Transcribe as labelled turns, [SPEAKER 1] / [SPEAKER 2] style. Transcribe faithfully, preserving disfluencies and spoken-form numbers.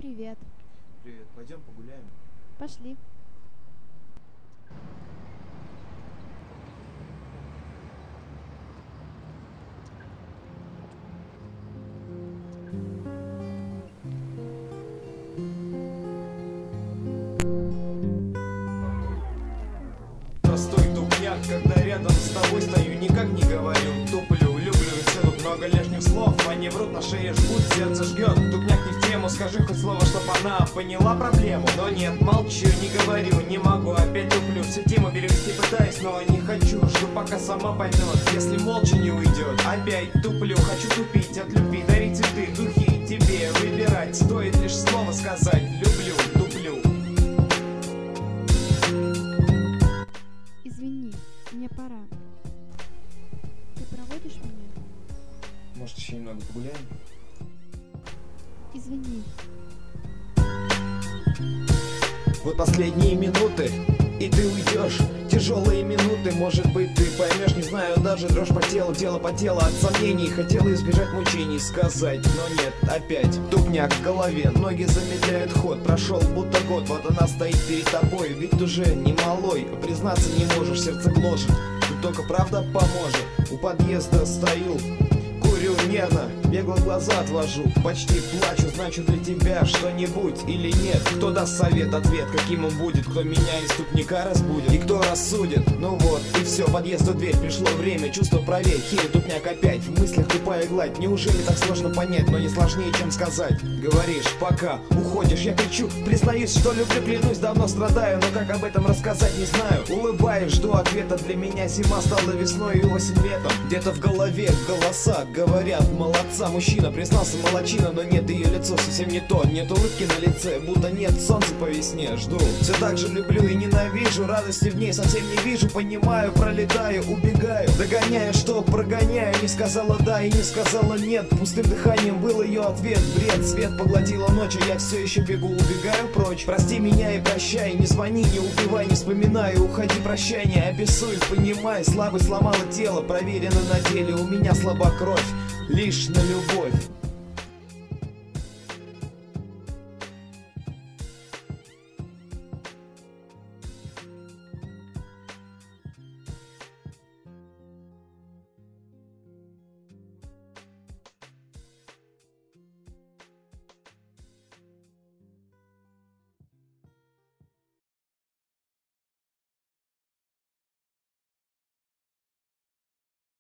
[SPEAKER 1] Привет.
[SPEAKER 2] Привет, пойдем погуляем.
[SPEAKER 1] Пошли.
[SPEAKER 2] Простой тупняк, когда рядом с тобой стою, никак не говорю, туплю, люблю, и все тут много лишних слов. Они врут, на шее жгут, сердце жгет. Тупняк не в тему, скажи хоть слово, чтоб она поняла проблему. Но нет, молчу, не говорю, не могу, опять туплю. Всю тему перевести пытаюсь, но не хочу, жду пока сама поймет. Если молча не уйдет, опять туплю. Хочу тупить от любви, дарить цветы, духи тебе выбирать. Стоит лишь слово сказать, люблю, туплю.
[SPEAKER 1] Извини, мне пора. Ты проводишь меня?
[SPEAKER 2] Может, еще немного погуляем?
[SPEAKER 1] Извини.
[SPEAKER 2] Вот последние минуты, и ты уйдешь. Тяжелые минуты, может быть, ты поймешь. Не знаю, даже дрожь по телу, тело по телу от сомнений. Хотела избежать мучений, сказать, но нет, опять тупняк в голове, ноги замедляют ход. Прошел будто год, вот она стоит перед тобой. Ведь уже не малой, признаться не можешь, сердце гложет. Тут только правда поможет. У подъезда стою, курю нервно, бегло глаза отвожу, почти плачу. Значит, для тебя что-нибудь или нет? Кто даст совет, ответ, каким он будет? Кто меня из тупника разбудит? И кто рассудит? Ну вот, и все, подъезду дверь, пришло время. Чувство правее, хей, тупняк опять. В мыслях тупая гладь. Неужели так сложно понять, но не сложнее, чем сказать? Говоришь, пока уходишь, я кричу, признаюсь, что люблю, клянусь, давно страдаю, но как об этом рассказать, не знаю. Улыбаюсь, жду ответа, для меня зима стала весной и осень летом. Где-то в голове голоса говорят, молодца, мужчина, признался, молодчина, но нет, ее лицо совсем не то. Нет улыбки на лице, будто нет солнца по весне. Жду, все так же люблю и ненавижу, радости в ней совсем не вижу. Понимаю, пролетаю, убегаю, догоняю, что прогоняю. Не сказала да и не сказала нет, пустым дыханием был ее ответ. Бред, свет поглотила ночь, а я все еще бегу, убегаю прочь. Прости меня и прощай, не звони, не убивай, не вспоминай, уходи, прощай, не обессуй, понимай. Слабость сломала тело, проверено на деле, у меня слаба кровь лишь на любовь.